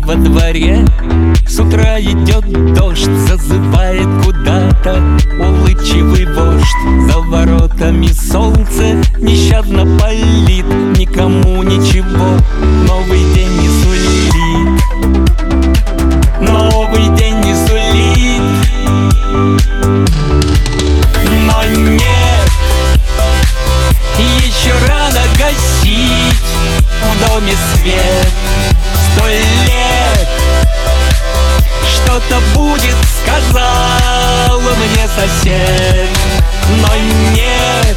во дворе с утра идет дождь, зазывает куда-то улыбчивый вождь. За воротами солнце нещадно палит, никому ничего новый день не сулит. Новый день не сулит. Но нет, еще рано гасить в доме свет. 100 лет что-то будет, сказал мне сосед. Но нет,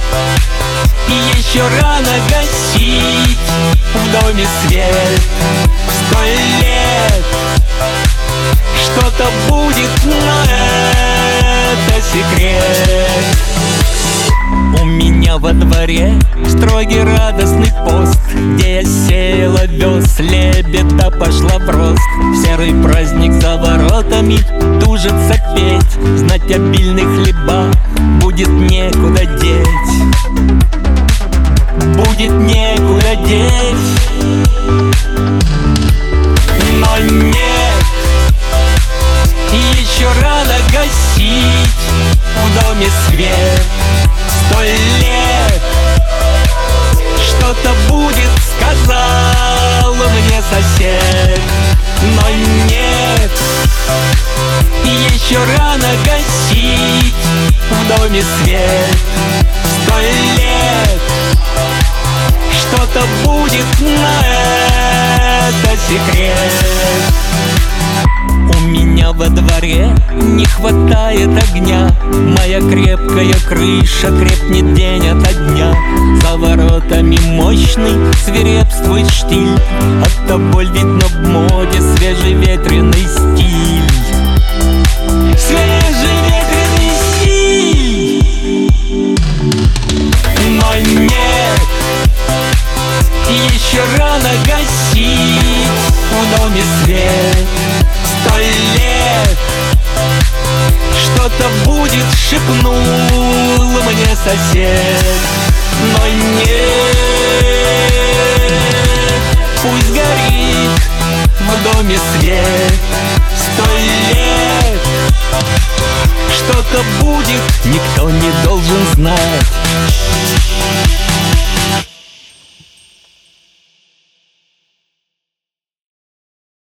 еще рано гасить в доме свет. 100 лет что-то будет, но это секрет. У меня во дворе строгий радостный пост, где я сеял овес, лебеда пошла в рост. В серый праздник за воротами тужится петь, знать обильных хлеба будет некуда деть. Будет некуда деть. Но нет, еще рано гасить в доме свет. 100 лет что-то будет, сказал мне сосед. Но нет, еще рано гасить в доме свет. 100 лет что-то будет, но это секрет. У меня во дворе не хватает огня, моя крепкая крыша крепнет день ото дня. За воротами мощный свирепствует штиль, от того видно в моде свежий ветреный стиль. Свежий ветреный стиль. Но нет, еще рано гасить в доме свет. 100 лет что-то будет, шепнул мне сосед. Но нет, пусть горит в доме свет. 100 лет что-то будет, никто не должен знать.